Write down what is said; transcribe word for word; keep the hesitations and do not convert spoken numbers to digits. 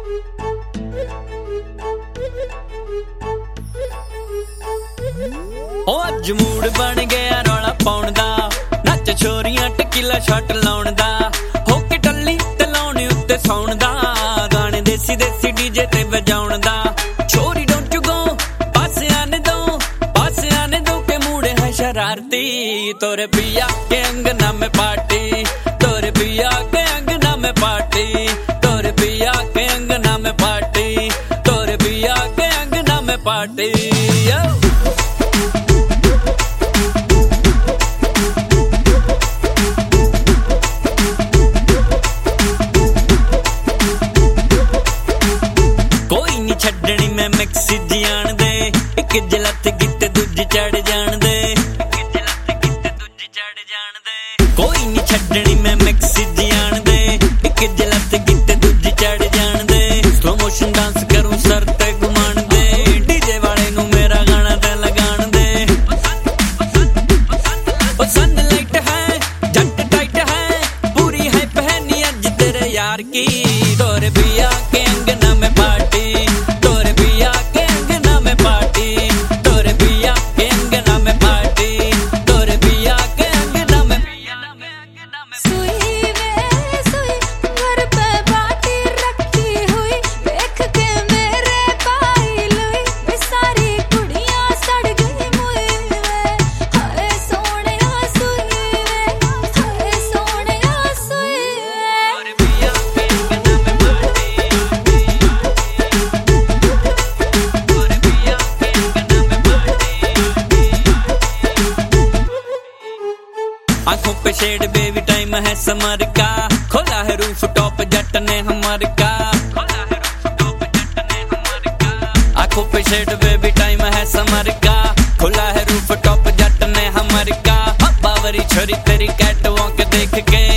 ओ अज mood बन गया रौला पाउण दा, नच छोरियां टकीला शॉट लाउण दा, होके टल्ली ते लाउणे उत्ते सौण दा, गाने देसी देसी डीजे ते बजाउण दा। छोरी डोंट यू गो पासे आने दो, पासे आने दो के मूड है शरारती, तोरे पिया के अंगना में पार्टी, तोरे पिया के अंगना में पार्टी, तोरे पिया के अंगना में पार्टी, तोरे पिया के अंगना में पार्टी। छड्डनी मैं मिक्स जान दे, एक जलत गिते दूजी चढ़ जान दे, एक जलत गिते दूजी चढ़ जान दे। कोई नहीं छड्डनी मैं मिक्स जान दे, एक जलत गिते दूजी चढ़ जान दे। स्लो मोशन डांस करूं सर ते घुमान दे, डीजे वाले नू मेरा गाना ते लगान दे। ओ सनलाइट है जट टाइट है, पूरी है पहनी अज तेरे यार की, तोरे पिया के अंगना में पार्टी, तोरे पिया के अंगना में पार्टी, तोरे पिया के अंगना में पार्टी, तोरे पिया के अंगना में। सुई वे सुई घर पे बाटी रखी हुई, देख के मेरे पाई लुई, वे सारी कुड़ियां सड़ गई मुई वे, हाय सोहणिया सुई वे, हाय सोहणिया सुई वे। तोरे पिया के अंगना में पार्टी, तोरे पिया के अंगना में पार्टी। आंखों पे शेड बेबी टाइम है समर का, खोला है रूफ टॉप जट ने हमार का, खोला है रूफ टॉप जट ने हमार का। आंखों पे शेड बेबी टाइम है समर का, खोला है रूफ टॉप जट ने हमार का। बावरी छोरी तेरी कैट वॉक देख के